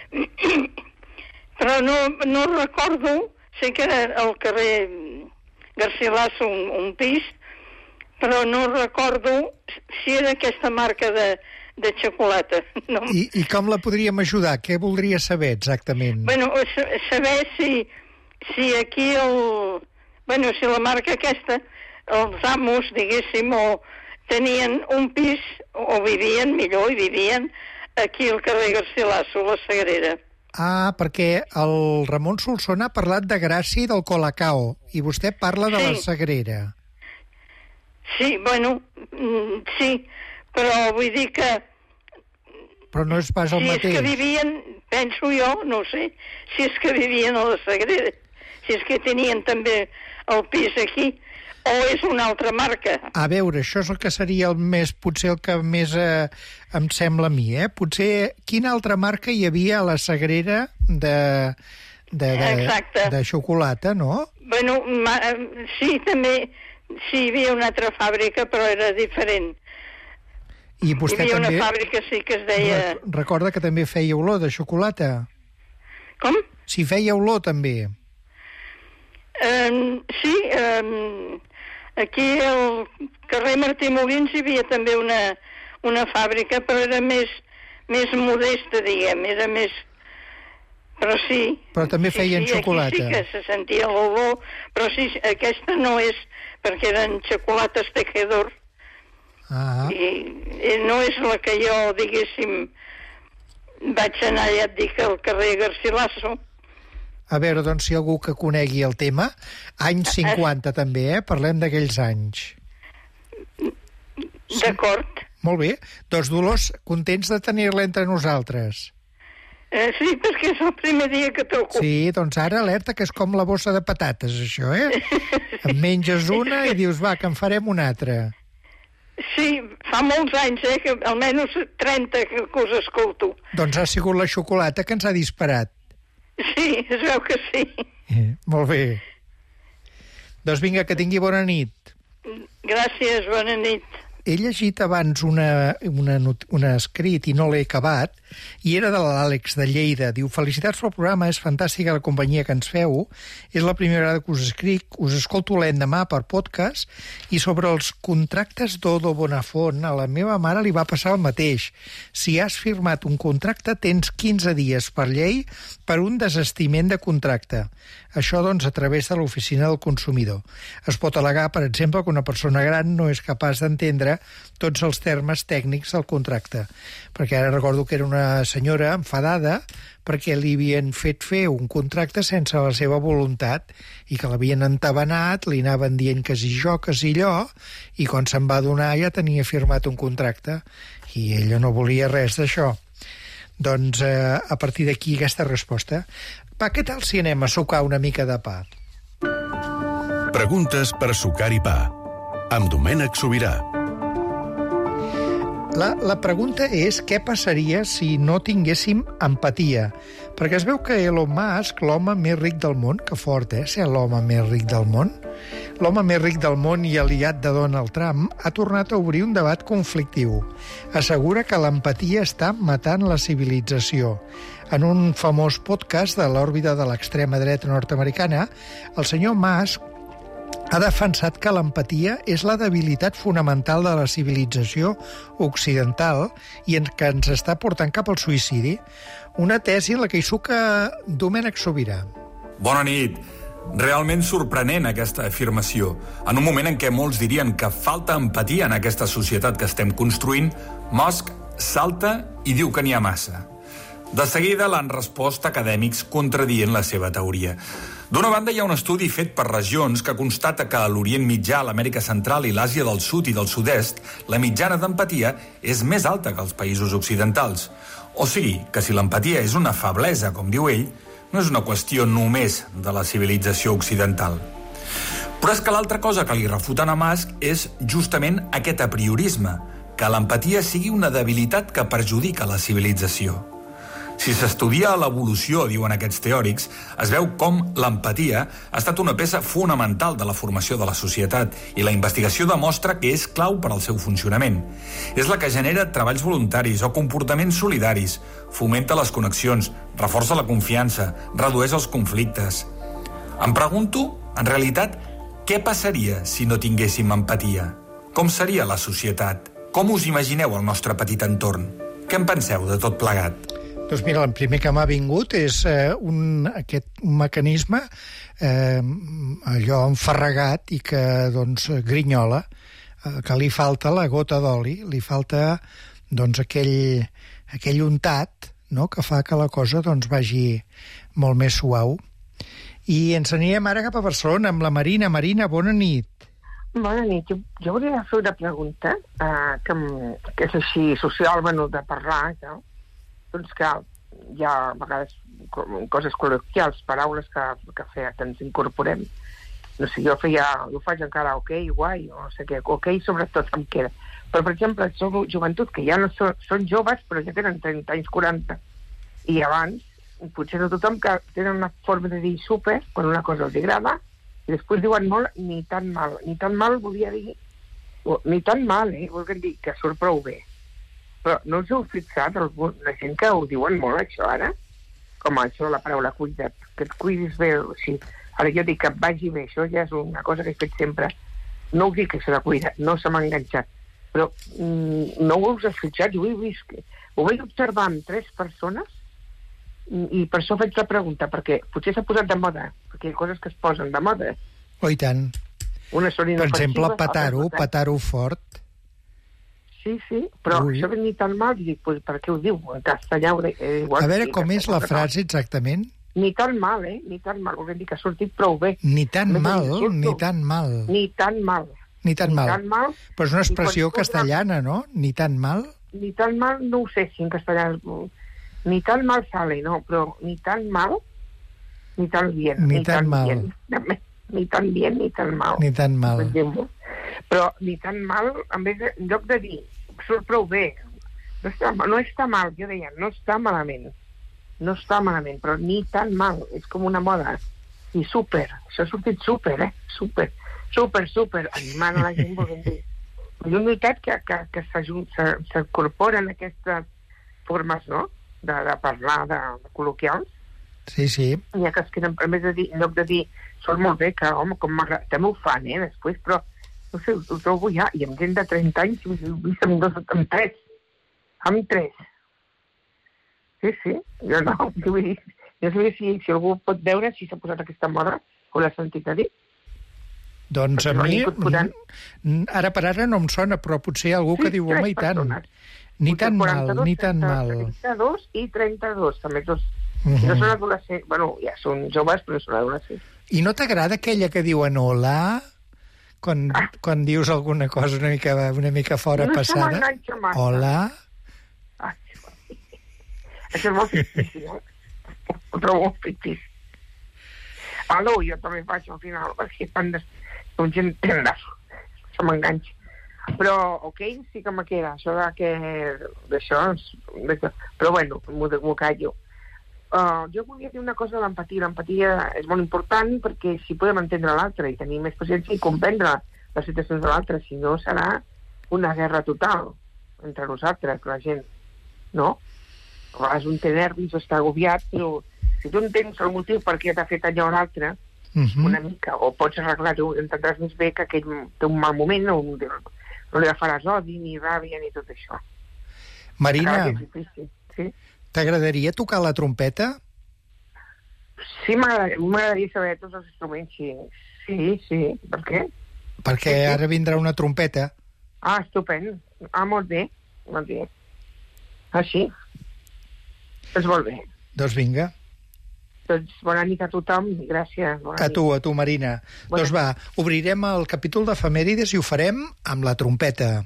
Però no, no recordo, sé que era al carrer Garcilaso un, un pis, però no recordo si era aquesta marca de, de xocolata. No. I, I com la podríem ajudar? Què voldria saber exactament? Bueno, saber si, si aquí el... Bueno, si la marca aquesta, els amos, diguéssim, o tenien un pis, o vivien, millor, i vivien aquí al carrer Garcilaso, la Sagrera. Ah, perquè el Ramon Solsona ha parlat de Gràcia i del Colacao, i vostè parla de sí. la Sagrera. Sí, bueno, sí, però vull dir que... Però no és pas el si mateix. Si és que vivien, penso jo, no sé, si és que vivien a la Sagrera, si és que tenien també el pis aquí, o és una altra marca. A veure, això és el que seria el més, potser el que més eh, em sembla a mi, eh? Potser quina altra marca hi havia a la Sagrera de, de, de, de xocolata, no? Bueno, ma, sí, també, sí, hi havia una altra fàbrica, però era diferent. I vostè hi havia també... una fàbrica, sí, que es deia... Recorda que també feia olor de xocolata. Com? Sí, feia olor, també. Um, sí, um, aquí al carrer Martí Molins hi havia també una, una fàbrica, però era més, més modesta, diguem, era més... Però sí. Però també feien sí, sí, xocolata. Aquí sí que se sentia l'olor, però sí, aquesta no és, perquè eren xocolates tejedor. Ah. I, I no és la que jo, diguéssim, vaig anar, ja et dic, al carrer Garcilaso. A veure, doncs, si algú que conegui el tema, anys cinquanta també, eh? Parlem d'aquells anys. D'acord. Molt bé. Doncs, Dolors, contents de tenir-la entre nosaltres. Eh, sí, perquè és el primer dia que toco. Sí, doncs ara alerta, que és com la bossa de patates, això, eh? En menges una i dius, va, que en farem una altra. Sí, fa molts anys, eh, que almenys trenta que, que us escolto. Doncs ha sigut la xocolata que ens ha disparat. Sí, es veu que sí. Eh, molt bé. Doncs vinga, que tingui bona nit. Gràcies, bona nit. He llegit abans una, una, un escrit i no l'he acabat, i era de l'Àlex de Lleida. Diu, felicitats pel programa, és fantàstica la companyia que ens feu. És la primera vegada que us escric, us escolto l'endemà per podcast, i sobre els contractes d'Odo Bonafont, a la meva mare li va passar el mateix. Si has firmat un contracte, tens quinze dies per llei per un desestiment de contracte. Això, doncs, a través de l'oficina del consumidor. Es pot al·legar, per exemple, que una persona gran no és capaç d'entendre tots els termes tècnics del contracte. Perquè ara recordo que era una senyora enfadada perquè li havien fet fer un contracte sense la seva voluntat i que l'havien entabanat, li anaven dient que si jo, que si allò, i quan se'n va adonar ja tenia firmat un contracte i ella no volia res d'això. Doncs eh, a partir d'aquí aquesta resposta. Va, què tal si anem a sucar una mica de pa? Preguntes per sucar i pa, amb Domènec Sobirà. La, la pregunta és què passaria si no tinguéssim empatia? Perquè es veu que Elon Musk, l'home més ric del món, que fort, eh, ser l'home més ric del món, l'home més ric del món i aliat de Donald Trump, ha tornat a obrir un debat conflictiu. Assegura que l'empatia està matant la civilització. En un famós podcast de l'òrbita de l'extrema dreta nord-americana, el senyor Musk ha defensat que l'empatia és la debilitat fonamental de la civilització occidental i que ens està portant cap al suïcidi. Una tesi en la que hi suca Domènec Sobirà. Bona nit. Realment sorprenent aquesta afirmació. En un moment en què molts dirien que falta empatia en aquesta societat que estem construint, Musk salta i diu que n'hi ha massa. De seguida l'han respost acadèmics contradient la seva teoria. D'una banda, hi ha un estudi fet per regions que constata que a l'Orient Mitjà, l'Amèrica Central i l'Àsia del Sud i del Sud-est, la mitjana d'empatia és més alta que als països occidentals. O sigui, que si l'empatia és una feblesa, com diu ell, no és una qüestió només de la civilització occidental. Però és que l'altra cosa que li refuten a Musk és justament aquest apriorisme, que l'empatia sigui una debilitat que perjudica la civilització. Si s'estudia l'evolució, diuen aquests teòrics, es veu com l'empatia ha estat una peça fonamental de la formació de la societat i la investigació demostra que és clau per al seu funcionament. És la que genera treballs voluntaris o comportaments solidaris, fomenta les connexions, reforça la confiança, redueix els conflictes. Em pregunto, en realitat, què passaria si no tinguéssim empatia? Com seria la societat? Com us imagineu el nostre petit entorn? Què en penseu de tot plegat? Doncs mira, el primer que m'ha vingut és eh, un, aquest un mecanisme eh, allò enfarregat i que doncs grinyola, eh, que li falta la gota d'oli, li falta doncs aquell, aquell untat, no?, que fa que la cosa doncs vagi molt més suau. I ens anirem ara cap a Barcelona amb la Marina. Marina, bona nit. Bona nit. Jo, jo volia fer una pregunta eh, que, que és així social, bueno, de parlar, no? Doncs que hi ha a vegades coses col·loquials, paraules que, que, feia, que ens incorporem. No sé, jo feia, jo faig encara ok, guai, o no sé què, ok sobretot em queda. Però, per exemple, som joventut, que ja no són, són joves, però ja tenen trenta anys, quaranta. I abans, potser no tothom que tenen una forma de dir super, quan una cosa els agrada, i després diuen molt, ni tan mal. Ni tan mal volia dir, ni tan mal, eh? Volen dir que surt prou bé. Però no us heu fixat, la gent que ho diuen molt, això, ara? Com això, la paraula cuida't, que et cuidis bé, o sigui, ara jo dic que et vagi bé, això ja és una cosa que he fet sempre. No ho dic, això de cuida't, no se m'ha enganxat, però mm, no us heu fixat, jo ho he vist, ho vaig observar amb tres persones, I per això faig la pregunta, perquè potser s'ha posat de moda, perquè hi ha coses que es posen de moda. Oh, i tant. Una són Per exemple, inofensives, petar-ho, altres no. petar-ho fort. Sí, sí, però Ui. això ni tan mal, i dic, pues, per què ho diu? En castellà, eh, igual, A veure sí, com que- és la frase exactament. Ni tan mal, eh? Ni tan mal, vol dir que ha sortit prou bé. Ni tan Més mal, insulto. ni tan mal. Ni tan mal. Ni tan Ni mal. tan mal. Però és una I quan expressió posa- castellana, no? Ni tan mal. Ni tan mal, no ho sé si en castellà... és- Ni tan mal sale, no, però ni tan mal, ni tan bien. Ni tan mal. Bien. Ni tan bien, ni tan mal. Ni tan mal. Però ni tan mal, en, vez de, en lloc de dir, surt prou bé, no està, no està mal, jo deia, no està malament, no està malament, però ni tan mal, és com una moda. I súper, això ha sortit súper, eh? Súper, súper, súper, animant a la gent, volem dir. I és veritat que, que, que s'incorporen aquestes formes, no?, de, de parlar, de, de col·loquials. Sí, sí. N'hi ha que es queden, a més de dir, en lloc de dir, surt molt bé, que, home, com m'agrada, també ho fan, eh, després, però, no sé, ho trobo ja, i amb gent de trenta anys, ho he vist amb dos, amb tres, amb tres. Sí, sí, jo no, jo vull dir, no sé si, si algú pot veure si s'ha posat aquesta moda, o l'ha sentit a dir. Doncs a mi, ara per ara no em sona, però potser hi ha algú que diu, home, i tant. Ni tan mal, ni tan mal. trenta-dos i trenta-dos, també dos. Uh -huh. No són adolescents, bueno, ja són joves, però són adolescents. I no t'agrada aquella que diuen hola, quan, ah. quan dius alguna cosa una mica, una mica fora no passada? No se m'enganxa massa. Hola? Ai, això és molt fictici, eh? Ho trobo molt fictici. Aló, jo també faig al final, perquè fan de... com gent tenda, se m'enganxa. Però, ok, sí que me queda, això de que... d'això, d'això. Però bueno, m'ho callo. Uh, jo volia dir una cosa de l'empatia. L'empatia és molt important perquè si podem entendre l'altre i tenir més paciència i comprendre les situacions de l'altre, si no serà una guerra total entre nosaltres, la gent, no? A vegades un té nervis o està agobiat, però si tu entens el motiu per què t'ha fet allò l'altre, uh -huh. una mica, o pots arreglar-ho, entendràs més bé que aquell té un mal moment, no, no li faràs odi, ni ràbia, ni tot això. Marina, sí? T'agradaria tocar la trompeta? Sí, m'agradaria saber tots els instruments, sí. Sí, sí. Per què? Perquè sí, sí. Ara vindrà una trompeta. Ah, estupend. Ah, molt bé. Molt bé. Ah, sí? Doncs molt bé. Doncs vinga. Doncs bona nit a tothom i gràcies. Bona a tu, a tu, Marina. Bona doncs va, obrirem el capítol d'efemèrides i ho farem amb la trompeta.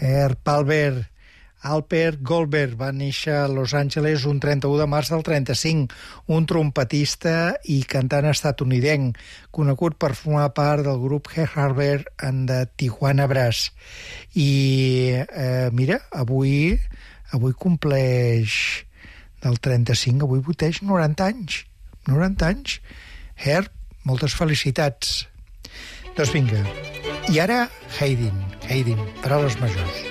Herb Albert, Albert Goldberg va néixer a Los Angeles un trenta-u de març del trenta-cinc, un trompetista i cantant estatunidenc, conegut per formar part del grup Herb Albert and the Tijuana Brass. I eh, mira, avui, avui compleix del trenta-cinc, avui boteix noranta anys. noranta anys. Herb, moltes felicitats. Doncs vinga. I ara, Haydn, Haydn, paraules majors.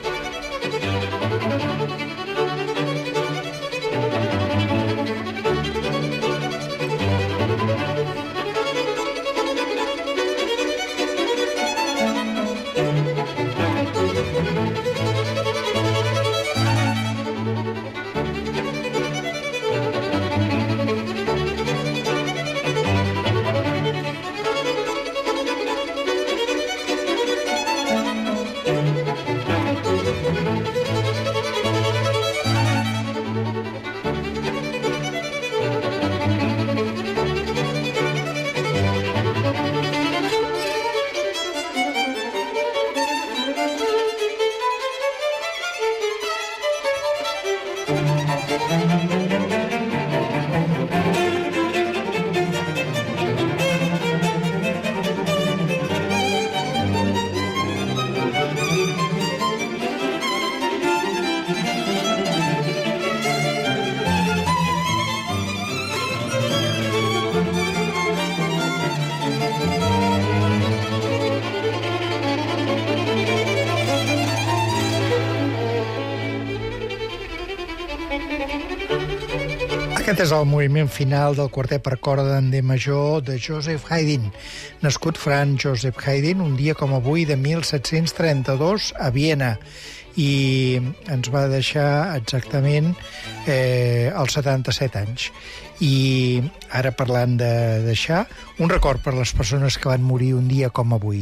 Aquest és el moviment final del quartet per corda en D major de Joseph Haydn, nascut Franz Joseph Haydn un dia com avui de mil set-cents trenta-dos a Viena, i ens va deixar exactament eh, als setanta-set anys. I ara, parlant de deixar, un record per les persones que van morir un dia com avui.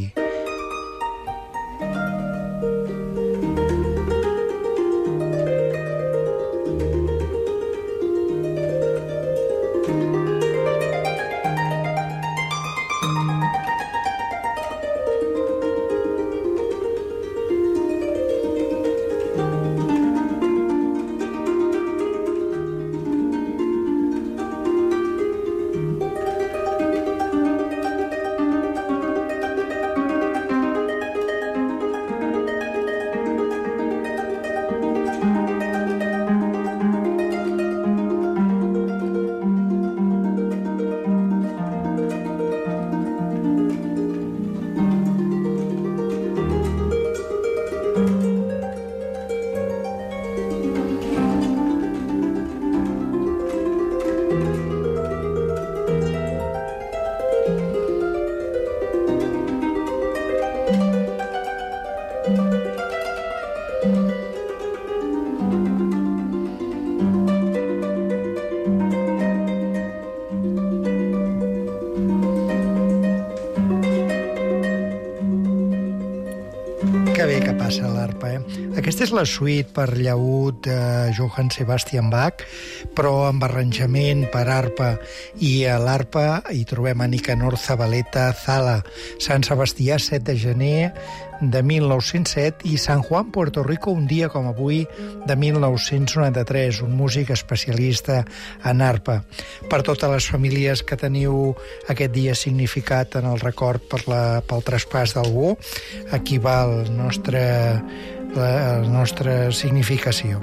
Aquesta és la suite per llaüt de Johann Sebastian Bach, però amb arranjament per arpa, i a l'arpa hi trobem a Nicanor Zabaleta Zala, Sant Sebastià, set de gener de mil nou-cents set, i San Juan, Puerto Rico, un dia com avui de mil nou-cents noranta-tres, un músic especialista en arpa. Per totes les famílies que teniu aquest dia significat en el record per la, pel traspàs d'algú, aquí va el nostre, la, la nostra significació.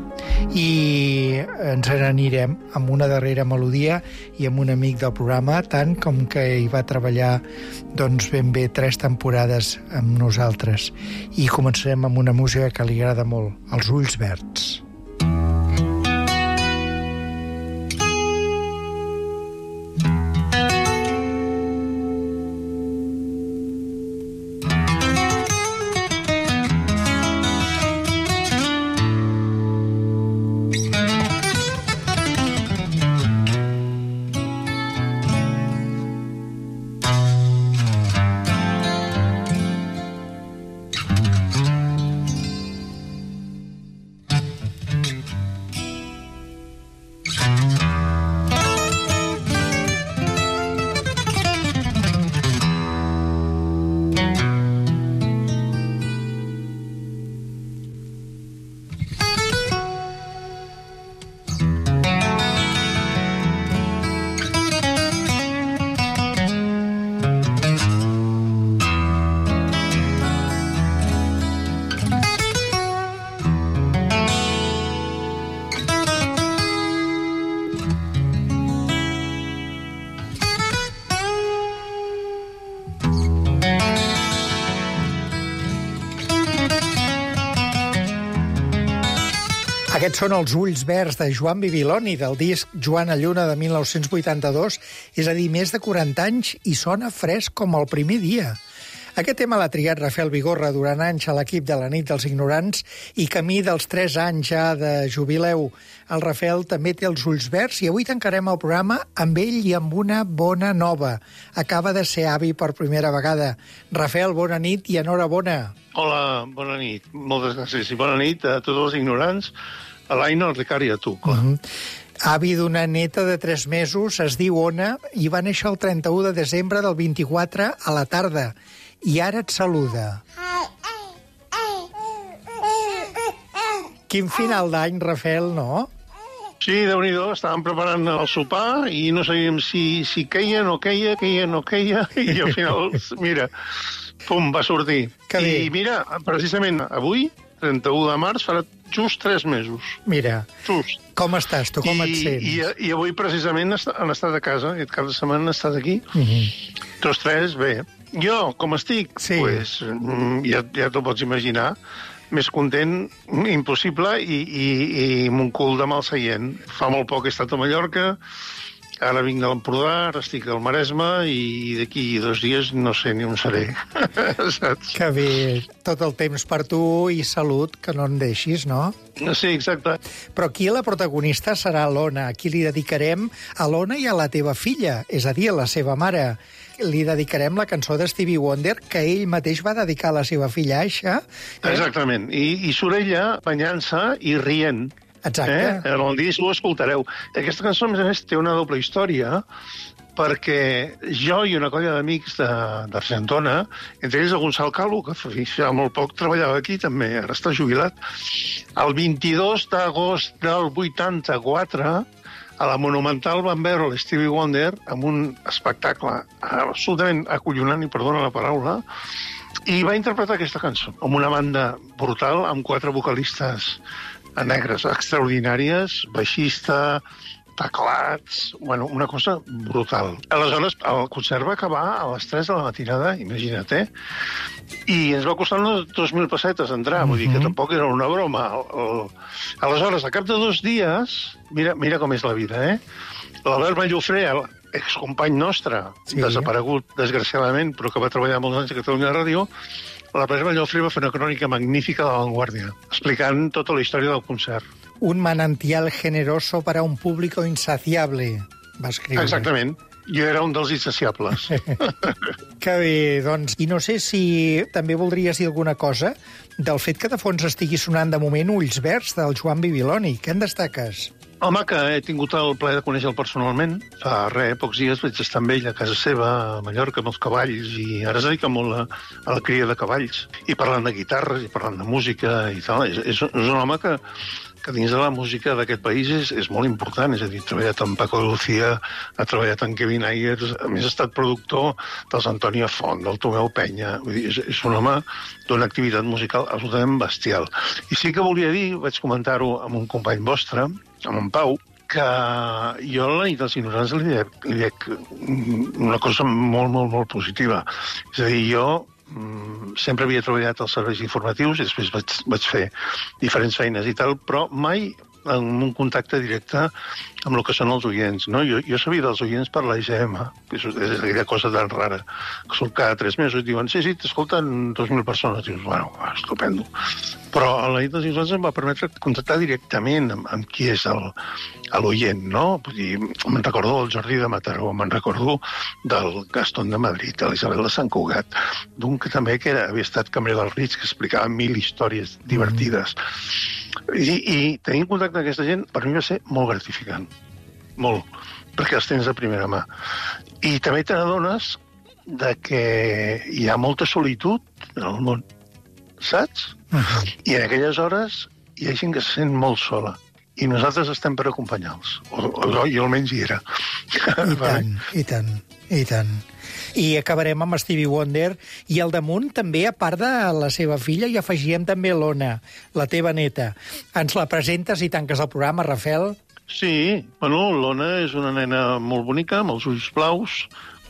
I ens n'anirem amb una darrera melodia i amb un amic del programa, tant com que hi va treballar doncs ben bé tres temporades amb nosaltres. I començarem amb una música que li agrada molt, Els ulls verds. Aquests són els Ulls Verds de Joan Bibiloni, del disc Joana Lluna de mil nou-cents vuitanta-dos, és a dir, més de quaranta anys, i sona fresc com el primer dia. Aquest tema l'ha triat Rafael Vigorra durant anys a l'equip de la Nit dels Ignorants i camí dels tres anys ja de jubileu. El Rafael també té els ulls verds i avui tancarem el programa amb ell i amb una bona nova. Acaba de ser avi per primera vegada. Rafael, bona nit i enhorabona. Hola, bona nit. Moltes gràcies i bona nit a tots els ignorants, a l'Aina, al Ricard i a tu, clar. Uh-huh. Avi d'una neta de tres mesos, es diu Ona, i va néixer el trenta-u de desembre del vint-i-quatre a la tarda. I ara et saluda. Quin final d'any, Rafael, no? Sí, Déu-n'hi-do, estàvem preparant el sopar i no sabíem si, si queia, no queia, queia, no queia, i al final, mira, pum, va sortir. I mira, precisament avui, trenta-u de març, farà just tres mesos. Mira, just. Com estàs tu, com I, et sents? I, I avui, precisament, han estat a casa, aquest cap de setmana han estat aquí. Uh-huh. Tots tres, bé. Jo, com estic? Sí. Pues, ja, ja t'ho pots imaginar. Més content, impossible, i, i, i amb un cul de mal seient. Fa molt poc he estat a Mallorca, ara vinc de l'Empordà, ara estic al Maresme, i d'aquí dos dies no sé ni on seré. Saps? Que bé, tot el temps per tu i salut, que no en deixis, no? Sí, exacte. Però aquí la protagonista serà l'Ona. Aquí li dedicarem a l'Ona i a la teva filla, és a dir, a la seva mare. Li dedicarem la cançó de Stevie Wonder que ell mateix va dedicar a la seva filla Aixa. Eh? Exactament. I, i surt ella banyant-se i rient. Exacte. Eh? En el disc ho escoltareu. Aquesta cançó, a més a més, té una doble història, perquè jo i una colla d'amics d'Argentona, entre ells el Gonçal Calo, que fa molt poc treballava aquí també, ara està jubilat, el vint-i-dos d'agost del vuitanta-quatre, a la Monumental van veure l'Stevie Wonder amb un espectacle absolutament acollonant, i perdona la paraula, i va interpretar aquesta cançó amb una banda brutal, amb quatre vocalistes negres extraordinàries, baixista, teclats, bueno, una cosa brutal. Aleshores, el concert va acabar a les tres de la matinada, imagina't, eh? I ens va costar unes dos mil pessetes entrar, vull dir que tampoc era una broma. El, el... Aleshores, a cap de dos dies, mira, mira com és la vida, eh? L'Albert Mallofré, excompany nostre, sí, desaparegut, desgraciadament, però que va treballar molts anys a Catalunya Ràdio, l'Albert Mallofré va fer una crònica magnífica de La Vanguardia, explicant tota la història del concert. Un manantial generoso para un público insaciable, va escriure. Exactament. Jo era un dels insaciables. Que bé, doncs. I no sé si també voldries dir alguna cosa del fet que de fons estigui sonant de moment Ulls Verds del Joan Bibiloni. Què en destaques? Home, que he tingut el plaer de conèixer-lo personalment. Fa res, pocs dies vaig estar amb ell a casa seva, a Mallorca, amb els cavalls, i ara es dedica molt a, a la cria de cavalls. I parlant de guitarres, i parlant de música, i tal. És, és, és un home que, que dins de la música d'aquest país és, és molt important. És a dir, ha treballat amb Paco de Lucía, ha treballat amb Kevin Ayers, a més ha estat productor dels Antonio Font, del Tomeu Penya. Vull dir, és, és un home d'una activitat musical absolutament bestial. I sí que volia dir, vaig comentar-ho amb un company vostre, amb en Pau, que jo a la Nit dels Ignorants li dec, li dec una cosa molt, molt, molt positiva. És a dir, jo mm, sempre havia treballat als serveis informatius i després vaig, vaig fer diferents feines i tal, però mai en un contacte directe amb el que són els oients, no? Jo, jo sabia dels oients per la I G M, que és, és aquella cosa tan rara, que són cada tres mesos i diuen, sí, sí, t'escolten dos mil persones. Dius, bueno, estupendo. Però a la Nit dels Ignorants em va permetre contactar directament amb, amb qui és l'oient, no? Vull dir, me'n recordo del Jordi de Mataró, me'n recordo del Gastón de Madrid, de l'Isabel de Sant Cugat, d'un que també que era, havia estat cambrer del Ritz, que explicava mil històries divertides. Mm. I, i tenir contacte amb aquesta gent per mi va ser molt gratificant, molt, perquè els tens de primera mà. I també te n'adones de que hi ha molta solitud en el món, saps? Uh-huh. I en aquelles hores hi ha gent que se sent molt sola i nosaltres estem per acompanyar-los, o, o jo almenys hi era. I tant, i tant, i tant. I acabarem amb Stevie Wonder, i al damunt també, a part de la seva filla, hi afegíem també l'Ona, la teva neta. Ens la presentes i tanques el programa, Rafael? Sí, bueno, l'Ona és una nena molt bonica, amb els ulls blaus,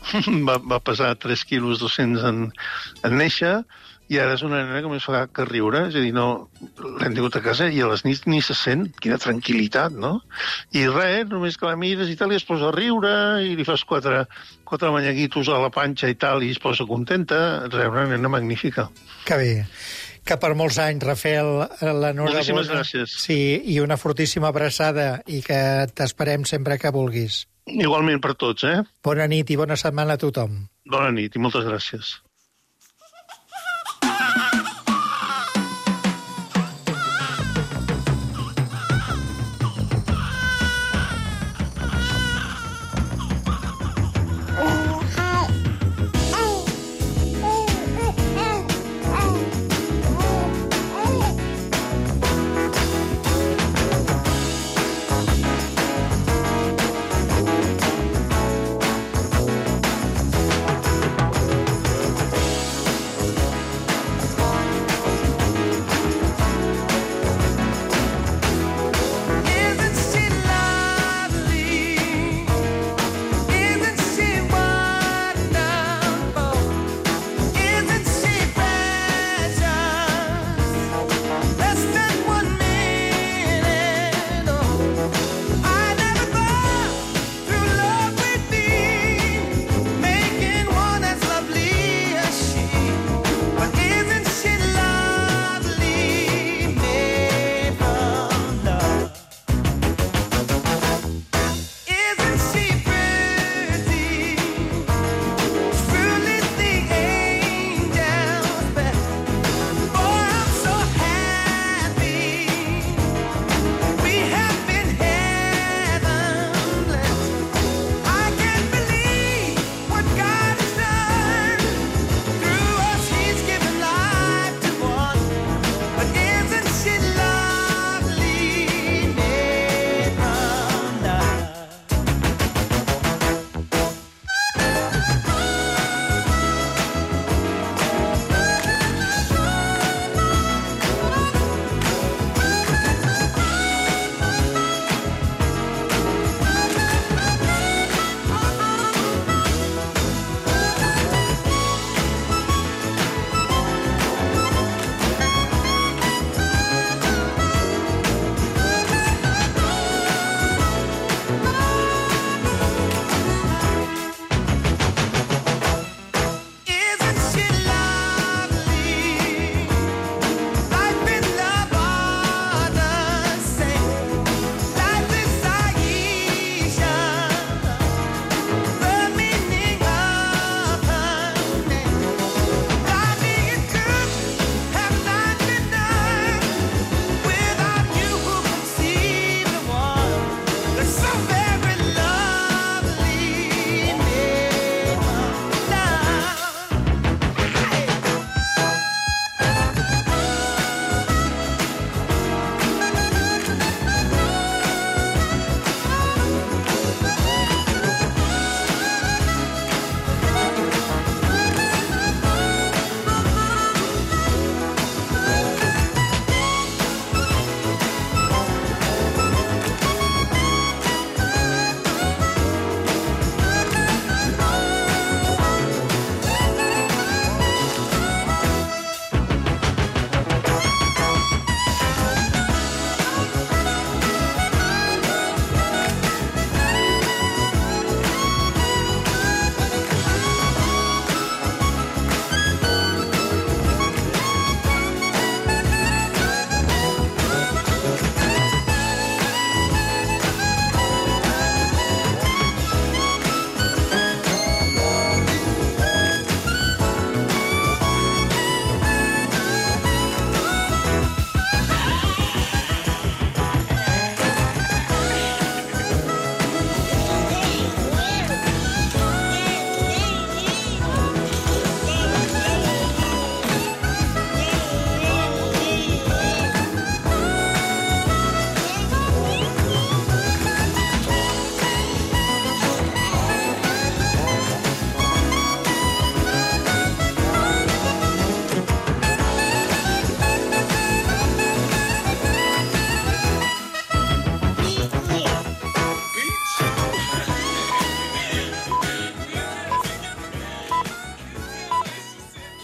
va, va pesar tres quilos dos-cents en, en néixer, i ara és una nena que més fa que riure, és a dir, no, l'hem tingut a casa i a les nits ni se sent, quina tranquil·litat, no? I res, només que la mires i tal, i es posa a riure, i li fas quatre, quatre manyaguitos a la panxa i tal, i es posa contenta, res, una nena magnífica. Que bé. Que per molts anys, Rafael, l'enhorabona. Moltíssimes gràcies. Sí, i una fortíssima abraçada, i que t'esperem sempre que vulguis. Igualment per tots, eh? Bona nit i bona setmana a tothom. Bona nit i moltes gràcies.